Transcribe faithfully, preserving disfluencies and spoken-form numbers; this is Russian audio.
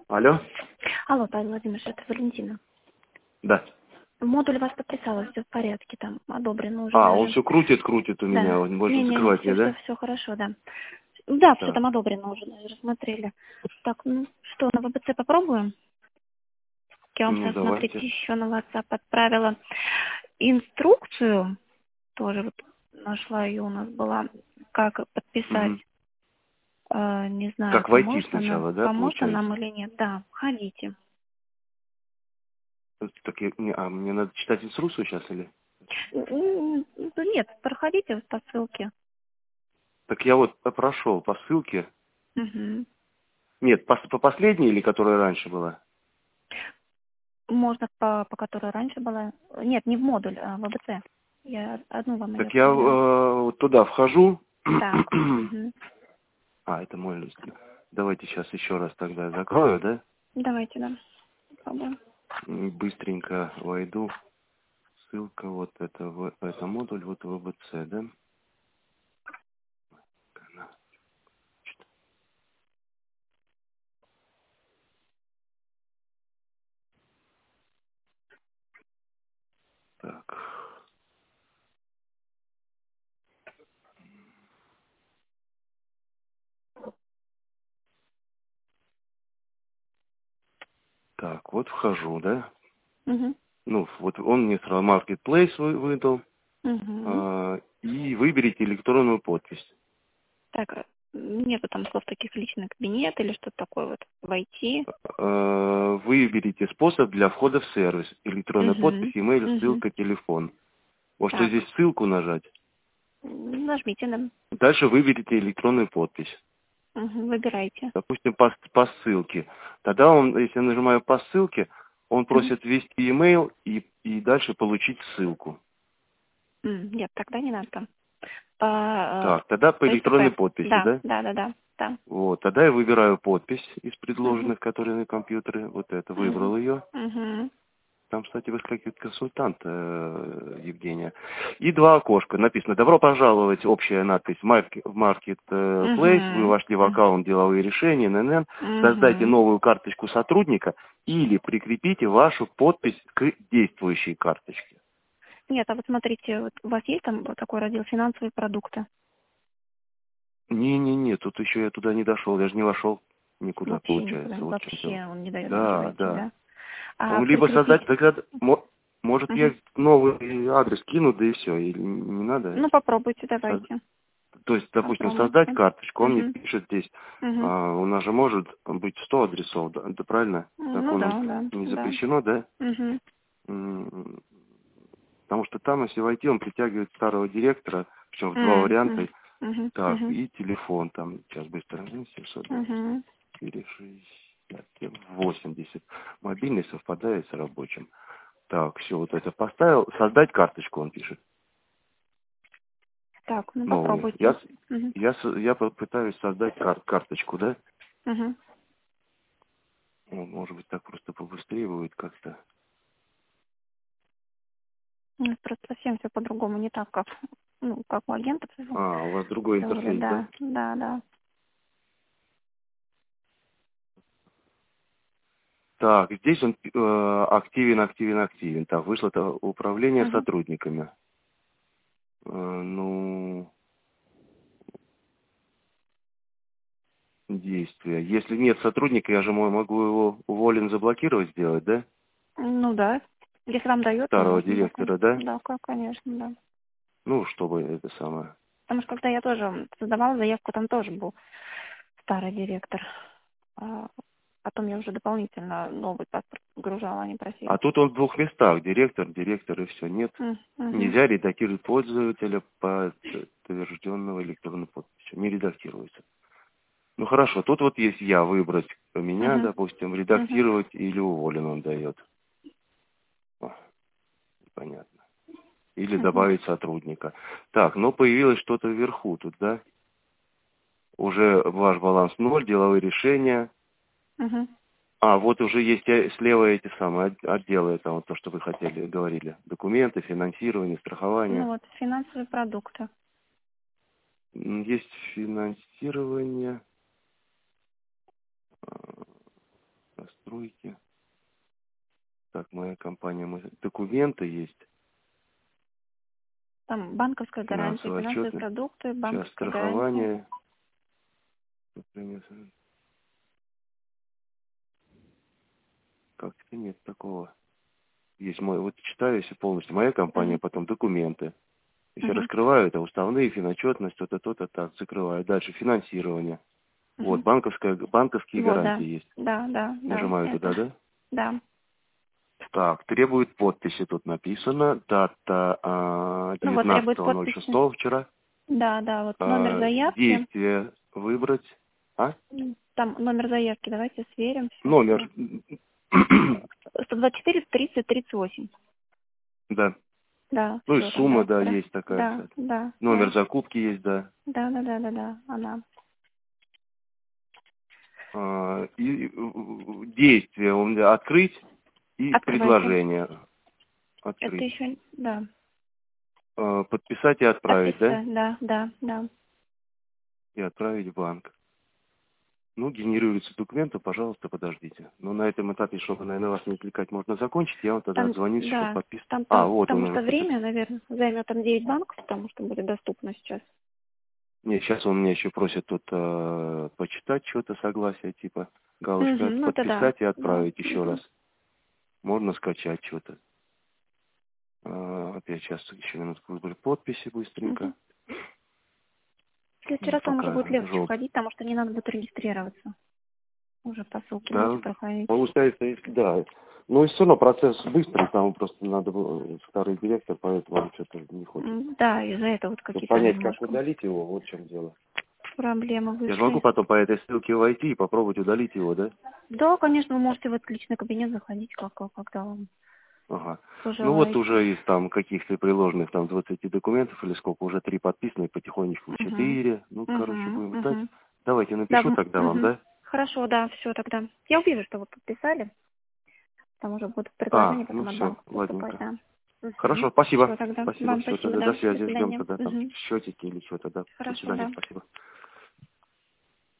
Алло? Алло, Павел Владимирович, это Валентина. Да. Модуль вас подписала, все в порядке, там одобрено уже А, даже. он все крутит, крутит у меня, Да. он больше Не-не, закрывать все, мне, все, да? все хорошо, да. Да, все Так. там одобрено уже, рассмотрели. Так, ну что, на ВБЦ попробуем? Я вам Ну, сейчас, смотрите, давайте. еще на WhatsApp отправила инструкцию, тоже вот нашла ее у нас была, как подписать. Мгм. Э, не знаю, Как войти поможет она, сначала, да, поможет она получается? нам или нет. Да, ходите. Так я, не, а мне надо читать инструкцию сейчас или? М, да нет, проходите по ссылке. Так я вот прошел по ссылке. Мгм. Нет, по, по последней или которая раньше была? Можно по, по которой раньше была. Нет, не в модуль, а в АБЦ. Я одну вам ее Так я отправляла. э, вот туда вхожу. Так. Мгм. А, это мой лист. Давайте сейчас еще раз тогда закрою, да? Давайте, да. Попробуем. М, Быстренько войду. Ссылка вот это, в- это модуль, вот в ВБЦ, да? Она, Так. Так, вот вхожу, да? Угу. Ну, вот он мне сразу Marketplace вы- выдал. Угу. а, И выберите электронную подпись. Так, э, нету там слов таких личный кабинет или что-то такое вот. Войти. А, Выберите способ для входа в сервис. Электронная подпись, Угу. email, Угу. ссылка, телефон. Вот что Так. здесь ссылку нажать. Нажмите нам. Дальше выберите электронную подпись. Угу. Выбирайте. Допустим, по, по ссылке. Тогда он, если я нажимаю по ссылке, он Угу. просит ввести email и, и дальше получить ссылку. Нет, тогда не надо там. По, Так, тогда по э, электронной ИСП. подписи, Да, да? да, да, да. Да. Вот, тогда я выбираю подпись из Угу. предложенных, которые на компьютере. Вот это, Угу. выбрал ее. Угу. Там, кстати, выскакивает консультант э, Евгения. И два окошка. Написано: добро пожаловать, общая надпись в Market- в Marketplace. Вы Угу. вошли в аккаунт деловые решения, эн эн эн. Создайте Угу. новую карточку сотрудника или прикрепите вашу подпись к действующей карточке. Нет, а вот смотрите, вот у вас есть там вот такой раздел «Финансовые продукты»? Не-не-не, тут еще я туда не дошел, я же не вошел никуда, Вообще никуда, получается. Вот в чем дело. вообще он не дает даже Да, войти, да. да? А Ну, либо прикрепить... создать, тогда, мо- может, Угу. я новый адрес кину, да и все, или не надо. Ну, попробуйте, Соз- давайте. То есть, допустим, создать Попробуйте. карточку, он мне Угу. пишет здесь, Угу. а, у нас же может быть сто адресов, да, это правильно? Ну Законом да, да, не да. запрещено, да? Угу. М, Потому что там, если войти, он притягивает старого директора, причем в два Угу. варианта. Угу. Так, Угу. и телефон там, сейчас быстро, семьсот Угу. четыре шестьдесят восемьдесят. Мобильный совпадает с рабочим. Так, все, вот это поставил. Создать карточку, он пишет, Так, ну новую. Я, попробуйте. с- Угу. я, с- я попытаюсь создать кар- карточку, да? Угу. Ну, может быть, так просто побыстрее будет как-то. Ну, просто совсем все по-другому, не так, как, ну, как у агентов А, у вас другой делали, интерфейс, да? да, да, да. Так, здесь он э, активен, активен, активен. Так, вышло это управление Угу. сотрудниками. Э, ну, действия. Если нет сотрудника, я же мо- могу его уволен, заблокировать, сделать, да? Ну да, если вам дается, Старого можно, да, кон- директора, да? да, как, конечно, да. Ну, чтобы это самое. Потому что когда я тоже создавала заявку, там тоже был старый директор. А потом я уже дополнительно новый паспорт загружала, они А просили. тут он в двух местах. Директор, директор и все. Нет. М, мгм, Нельзя редактировать пользователя по подтвержденного электронной подписью. Не редактируется. Ну хорошо, тут вот есть я выбрать меня, мгм, допустим, мгм, редактировать или уволен он дает. О, понятно. Или мгм, добавить сотрудника. Так, ну появилось что-то вверху тут, да? Уже ваш баланс ноль, деловые решения. мгм. А, вот уже есть э, слева эти самые от- отделы, это вот то, что вы хотели, говорили. Документы, финансирование, Ну страхование. вот, финансовые продукты. М, Есть финансирование. Откройте. Так, моя компания, мы... документы есть. Там банковская гарантия, Финансовая финансовые отчетность. продукты, Сейчас банковская гарантия. страхование. Как-то нет такого. Есть мой, вот читаю, если полностью моя компания, Мгм. потом документы. Если Мгм. раскрываю, это уставные, финотчетность, то-то, то-то, так, закрываю. Дальше финансирование. Вот, Мгм. банковская, банковские Вот, да. гарантии есть. Да, да, да. Нажимаю туда, Это. да? Да. Так, требует подписи, тут написано. Дата а, Ну вот требует девятнадцатого ноль подписи. шестого вчера. Да, да, вот номер А, заявки. действие выбрать. А? Там номер заявки, давайте сверим. Сейчас. Номер. сто двадцать четыре тридцать тридцать восемь. Да. Да, Ну и все, сумма, тогда. да, Да, есть такая, да, кстати. да, Номер да. закупки есть, да. Да, да, да, да, да, она. А, и, э, действие у меня открыть и Открывайте. предложение Это открыть. еще, да. А, подписать и отправить, да? Подписать, да, да, да. И отправить в банк. Ну, генерируются документы, пожалуйста, подождите. Но на этом этапе, чтобы, наверное, вас не отвлекать, можно закончить. Я вам тогда Там, отзвонюсь, чтобы да, подписать. там, А, там, вот он потому уже что подписал. время, наверное, займет там девять банков, потому что будет доступно сейчас. Не, сейчас он меня еще просит тут э, почитать что-то, согласие, типа галочка, Угу, ну это да. подписать и Да. отправить еще Угу. раз. Можно скачать что-то. Э, опять сейчас еще минутку выберу подписи быстренько. Угу. В следующий Ну, раз вам уже пока будет легче желтый. входить, потому что не надо будет регистрироваться. Уже по ссылке можете Да, проходить. получается, если да. Ну и все равно процесс быстрый, там просто надо было старый директор, поэтому он что-то не хочет. М, Да, из-за этого вот Чтобы какие-то понять, как немножко удалить его, вот в чем дело. проблемы Я же могу вышли. потом по этой ссылке войти и попробовать удалить его, да? Да, конечно, вы можете в этот личный кабинет заходить, как, как- когда вам Ага. Ну вот пожелаете. уже из там каких-то приложенных там двадцати документов или сколько, уже три подписаны, потихонечку Угу. четыре. Ну, короче, Угу. будем ждать. Угу. Давайте Да, напишу м, тогда вам, мгм. да? Хорошо, да, все тогда. Я увижу, что вы подписали. Там уже будут А, предложения ну потом от все, банка поступать, ладненько. да. Угу. Хорошо, спасибо. Все тогда. Спасибо, Вам все, спасибо, тогда до да. До связи, ждем свидания. тогда там Угу. счетики или что-то, да. До Хорошо, свидания, да. спасибо.